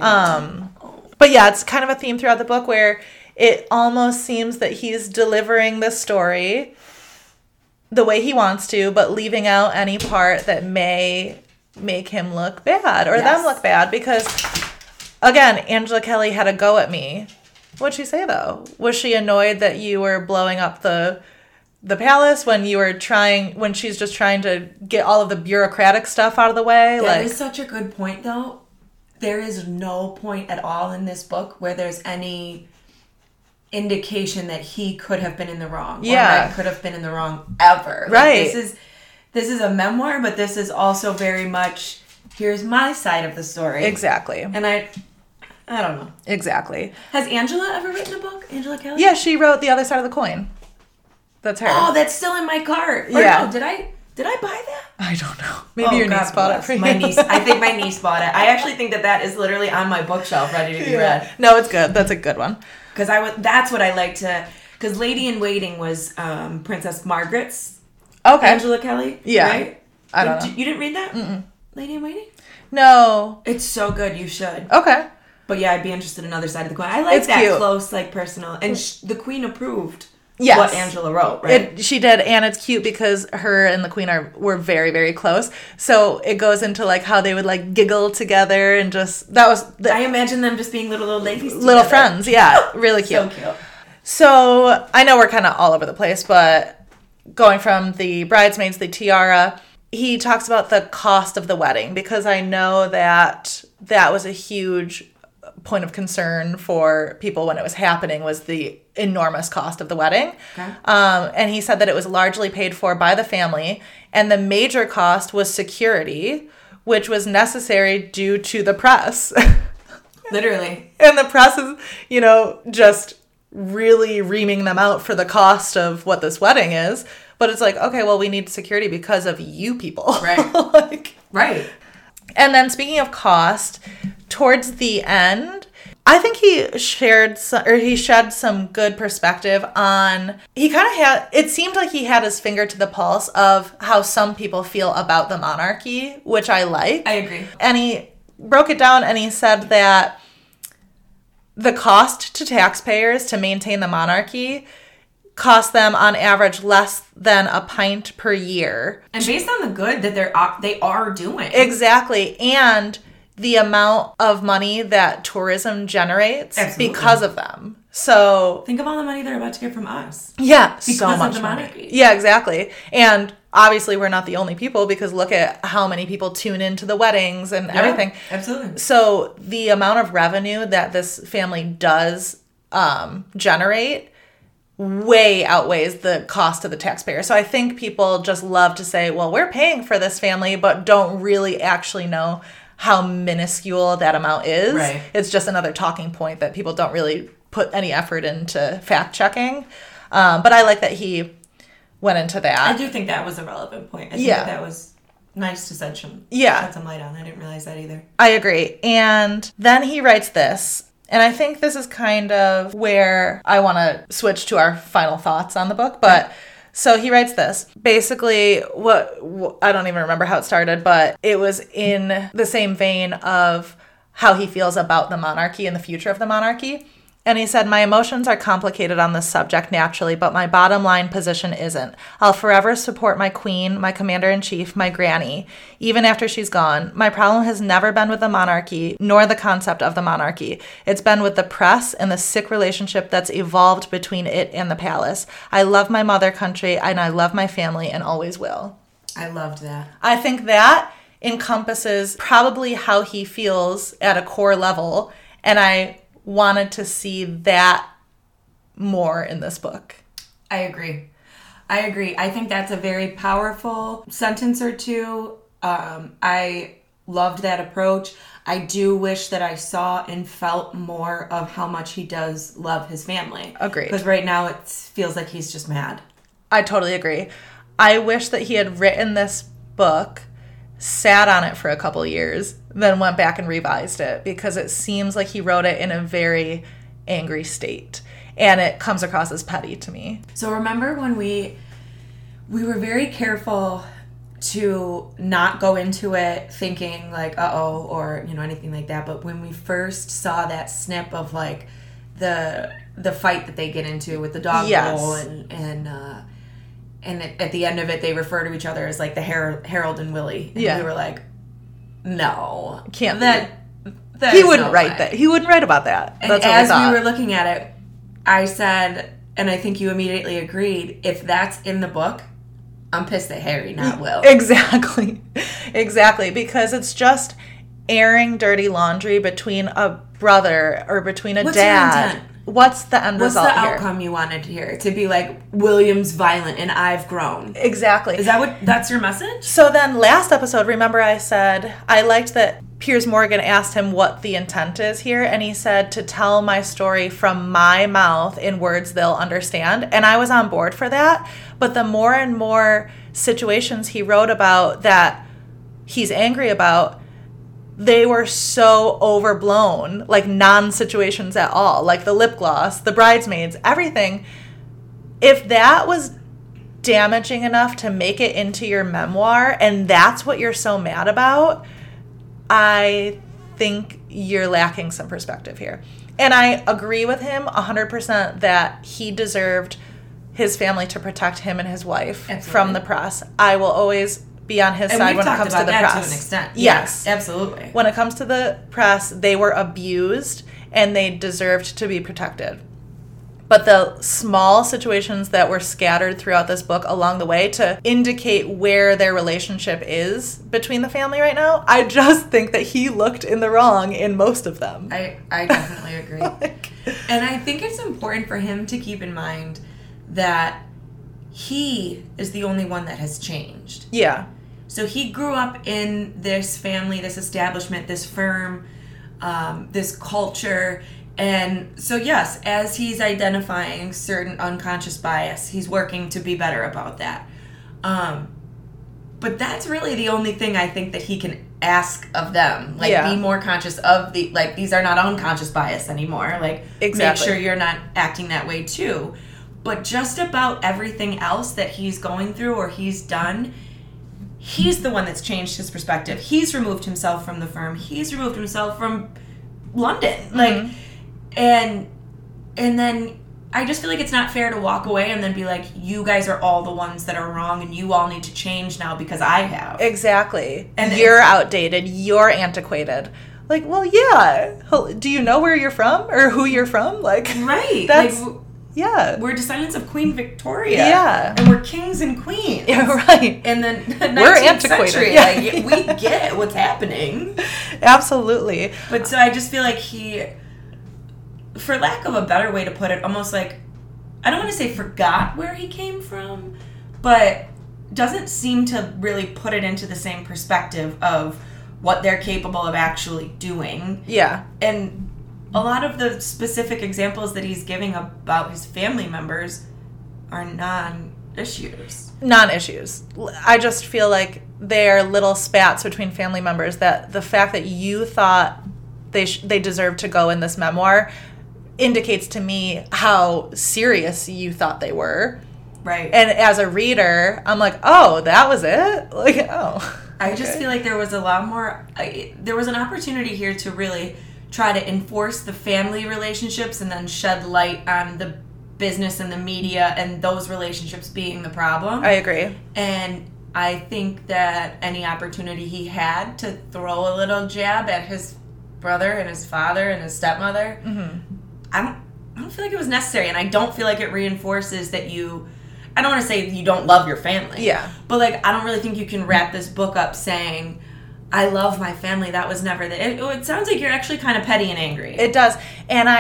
But yeah, it's kind of a theme throughout the book where it almost seems that he's delivering the story the way he wants to, but leaving out any part that may make him look bad or them look bad. Because, again, Angela Kelly had a go at me. What'd she say, though? Was she annoyed that you were blowing up the palace when she's just trying to get all of the bureaucratic stuff out of the way? That is such a good point, though. There is no point at all in this book where there's any indication that he could have been in the wrong. Or Meg could have been in the wrong ever. Right. This is a memoir, but this is also very much, here's my side of the story. Exactly. And I don't know. Exactly. Has Angela ever written a book? Angela Kelly? Yeah, she wrote The Other Side of the Coin. That's her. Oh, that's still in my cart. Or no, did I buy that? I don't know. Maybe your niece bought it for you. My niece. I think my niece bought it. I actually think that is literally on my bookshelf, ready to be read. No, it's good. That's a good one. Because that's what I like to. Because Lady in Waiting was Princess Margaret's. Okay. Angela Kelly. Yeah. Right. I don't know. You didn't read that? Mm-mm. Lady in Waiting. No. It's so good. You should. Okay. But yeah, I'd be interested in Other Side of the Coin. I like that cute. Close, like personal, and the Queen approved. Yes. What Angela wrote, right? She did, and it's cute because her and the Queen were very, very close. So it goes into like how they would like giggle together and just I imagine them just being little ladies together. Little friends, yeah. Really cute. So cute. So I know we're kind of all over the place, but going from the bridesmaids, the tiara, he talks about the cost of the wedding because I know that was a huge point of concern for people when it was happening was the enormous cost of the wedding. Okay. And he said that it was largely paid for by the family, and the major cost was security, which was necessary due to the press. Literally. And the press is, just really reaming them out for the cost of what this wedding is. But it's like, okay, well, we need security because of you people. Right. Right. And then speaking of cost, towards the end, I think he shed some good perspective on, it seemed like he had his finger to the pulse of how some people feel about the monarchy, which I like. I agree. And he broke it down and he said that the cost to taxpayers to maintain the monarchy cost them on average less than a pint per year. And based on the good that they are doing. Exactly. And the amount of money that tourism generates because of them. So think of all the money they're about to get from us. Yeah, because so much of the monarchy. Money. Yeah, exactly. And obviously we're not the only people because look at how many people tune into the weddings and everything. Absolutely. So the amount of revenue that this family does generate way outweighs the cost to the taxpayer. So I think people just love to say, well, we're paying for this family, but don't really actually know how minuscule that amount is. Right. It's just another talking point that people don't really put any effort into fact checking. But I like that he went into that. I do think that was a relevant point. I think that was nice to shed some light on. I didn't realize that either. I agree. And then he writes this. And I think this is kind of where I want to switch to our final thoughts on the book. But so he writes this. Basically, what I don't even remember how it started, but it was in the same vein of how he feels about the monarchy and the future of the monarchy. And he said, my emotions are complicated on this subject naturally, but my bottom line position isn't. I'll forever support my queen, my commander-in-chief, my granny, even after she's gone. My problem has never been with the monarchy, nor the concept of the monarchy. It's been with the press and the sick relationship that's evolved between it and the palace. I love my mother country, and I love my family, and always will. I loved that. I think that encompasses probably how he feels at a core level, and I wanted to see that more in this book. I agree. I think that's a very powerful sentence or two. I loved that approach. I do wish that I saw and felt more of how much he does love his family. Agreed. Because right now it feels like he's just mad. I totally agree. I wish that he had written this book, sat on it for a couple years, then went back and revised it, because it seems like he wrote it in a very angry state, and it comes across as petty to me. So remember when we were very careful to not go into it thinking like, uh-oh, or anything like that, but when we first saw that snip of like the fight that they get into with the dog bowl and And at the end of it, they refer to each other as like the Harold and Willie. And we were like, no. Can't that he wouldn't write that. He wouldn't write about that. That's and as we were looking at it, I said, and I think you immediately agreed, if that's in the book, I'm pissed at Harry, not Will. Exactly. Exactly. Because it's just airing dirty laundry between a brother or between a dad. What's the end result here? What's the outcome you wanted here? To be like, William's violent and I've grown. Exactly. Is that's your message? So then last episode, remember I said, I liked that Piers Morgan asked him what the intent is here. And he said, to tell my story from my mouth in words they'll understand. And I was on board for that. But the more and more situations he wrote about that he's angry about, they were so overblown, like non-situations at all, like the lip gloss, the bridesmaids, everything. If that was damaging enough to make it into your memoir and that's what you're so mad about, I think you're lacking some perspective here. And I agree with him 100% that he deserved his family to protect him and his wife from the press. I will always be on his side when it comes to the press. To an extent. Yes. Yeah, absolutely. When it comes to the press, they were abused and they deserved to be protected. But the small situations that were scattered throughout this book along the way to indicate where their relationship is between the family right now, I just think that he looked in the wrong in most of them. I definitely agree. And I think it's important for him to keep in mind that he is the only one that has changed. Yeah. So he grew up in this family, this establishment, this firm, this culture. And so, yes, as he's identifying certain unconscious bias, he's working to be better about that. But that's really the only thing I think that he can ask of them. Like, be more conscious of these are not unconscious bias anymore. Like, make sure you're not acting that way too. But just about everything else that he's going through or he's done, he's the one that's changed his perspective. He's removed himself from the firm. He's removed himself from London. Like, and then I just feel like it's not fair to walk away and then be like, you guys are all the ones that are wrong and you all need to change now because I have. Exactly. And you're outdated. You're antiquated. Like, well, yeah. Do you know where you're from or who you're from? Like, right. That's... Like, yeah. We're descendants of Queen Victoria. Yeah. And we're kings and queens. Yeah, right. And then we're antiquated. Century, like, we get what's happening. Absolutely. But so I just feel like he, for lack of a better way to put it, almost like, I don't want to say forgot where he came from, but doesn't seem to really put it into the same perspective of what they're capable of actually doing. Yeah. And a lot of the specific examples that he's giving about his family members are non-issues. Non-issues. I just feel like they're little spats between family members that the fact that you thought they deserved to go in this memoir indicates to me how serious you thought they were. Right. And as a reader, I'm like, oh, that was it? Like, oh. I just feel like there was a lot more... there was an opportunity here to really try to enforce the family relationships and then shed light on the business and the media and those relationships being the problem. I agree. And I think that any opportunity he had to throw a little jab at his brother and his father and his stepmother, I don't feel like it was necessary. And I don't feel like it reinforces that you... I don't want to say you don't love your family. Yeah. But, like, I don't really think you can wrap this book up saying... I love my family. That was never it sounds like you're actually kind of petty and angry. It does. And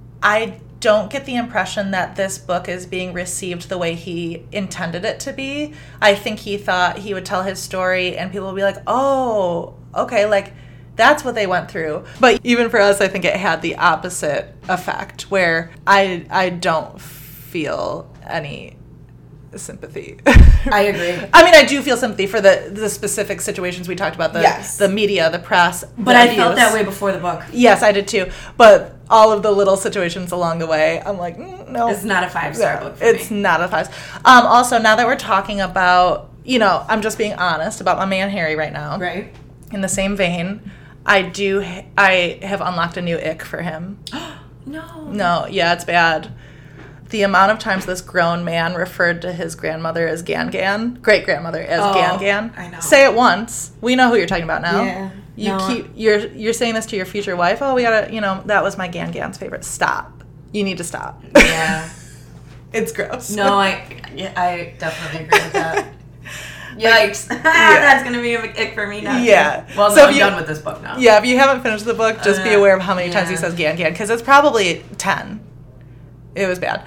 I don't get the impression that this book is being received the way he intended it to be. I think he thought he would tell his story and people would be like, oh, okay, like that's what they went through. But even for us, I think it had the opposite effect where I don't feel any sympathy. I agree. I mean, I do feel sympathy for the specific situations we talked about, the media, the press. But I felt that way before the book. Yes, I did too. But all of the little situations along the way, I'm like, no. It's not a 5-star book for me. It's not a 5-star. Also, now that we're talking about, I'm just being honest about my man Harry right now. Right. In the same vein, I have unlocked a new ick for him. No. No, yeah, it's bad. the amount of times this grown man referred to his grandmother as Gan, great-grandmother as Gan. I know. Say it once. We know who you're talking about now. Yeah. You're saying this to your future wife. Oh, we gotta, that was my Gan's favorite. Stop. You need to stop. Yeah. It's gross. No, I definitely agree with that. Yikes. That's going to be a ick for me now. Yeah. Well, so I'm done with this book now. Yeah, if you haven't finished the book, just be aware of how many times he says Gan, because it's probably 10. It was bad.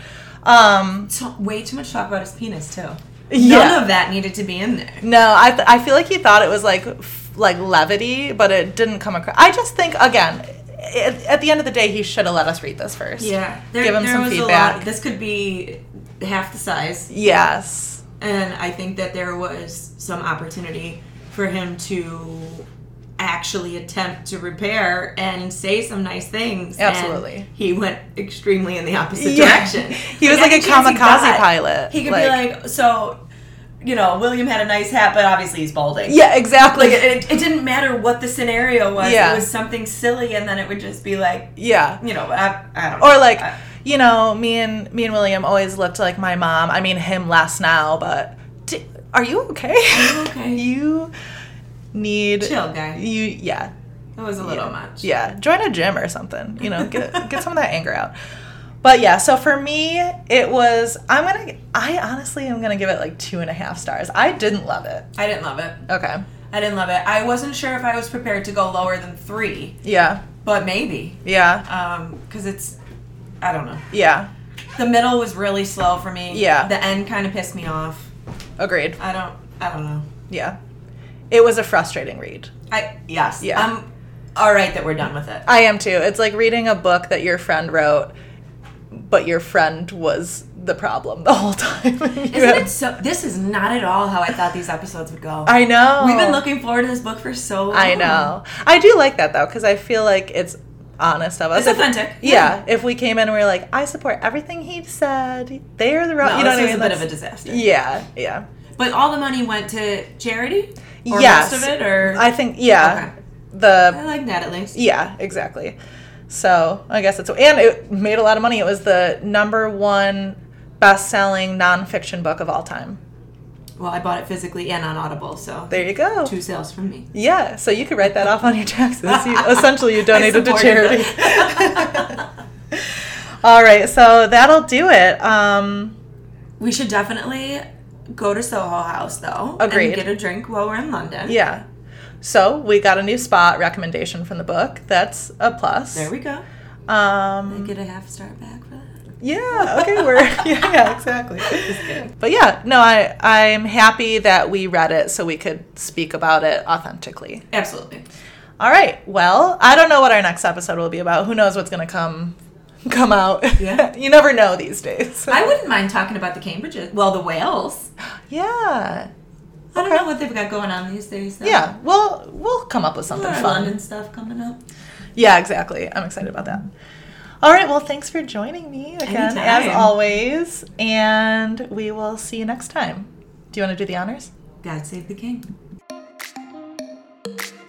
Way too much talk about his penis, too. Yeah. None of that needed to be in there. No, I feel like he thought it was like levity, but it didn't come across. I just think, again, at the end of the day, he should have let us read this first. Yeah. Give him some feedback. This could be half the size. Yes. And I think that there was some opportunity for him to actually attempt to repair and say some nice things. Absolutely. And he went extremely in the opposite direction. He was like a kamikaze pilot. He could be like, so, William had a nice hat, but obviously he's balding. Yeah, exactly. Like, it didn't matter what the scenario was. Yeah. It was something silly, and then it would just be like, yeah. I don't know. Or like... me and William always looked like my mom. I mean, him less now, but are you okay? Are you okay? You need... Chill, guy. Yeah. It was a little much. Yeah. Join a gym or something. Get some of that anger out. But yeah, so for me, it was... I honestly am going to give it like 2.5 stars. I didn't love it. I didn't love it. Okay. I didn't love it. I wasn't sure if I was prepared to go lower than 3. Yeah. But maybe. Yeah. Because it's... I don't know. Yeah. The middle was really slow for me. Yeah. The end kind of pissed me off. Agreed. I don't know. Yeah. It was a frustrating read. Yes. Yeah. I'm all right that we're done with it. I am too. It's like reading a book that your friend wrote, but your friend was the problem the whole time. Isn't it so? This is not at all how I thought these episodes would go. I know. We've been looking forward to this book for so long. I know. I do like that though, because I feel like it's honest of us. It's authentic. Yeah. If we came in and we were like, I support everything he said. They are the right. No, this was a bit of a disaster. Yeah. Yeah. But all the money went to charity? Or yes. most of it? Or I think, yeah. Okay. I like that at least. Yeah, exactly. So I guess and it made a lot of money. It was the #1 best-selling nonfiction book of all time. Well, I bought it physically and on Audible, so there you go. 2 sales from me. Yeah, so you could write that off on your taxes. Essentially, you donated to charity. All right, so that'll do it. We should definitely go to Soho House, though. Agreed. And get a drink while we're in London. Yeah. So we got a new spot recommendation from the book. That's a plus. There we go. They get a half star back for that. Yeah, okay, yeah, exactly. Just kidding. But yeah, no, I'm happy that we read it so we could speak about it authentically. Absolutely. All right, well, I don't know what our next episode will be about. Who knows what's going to come out. Yeah. You never know these days. I wouldn't mind talking about the Cambridges. Well, the whales. Yeah. I don't know what they've got going on these days, though. Yeah, we'll come up with something fun. London stuff coming up. Yeah, exactly. I'm excited about that. All right, well, thanks for joining me again, as always, and we will see you next time. Do you want to do the honors? God save the king.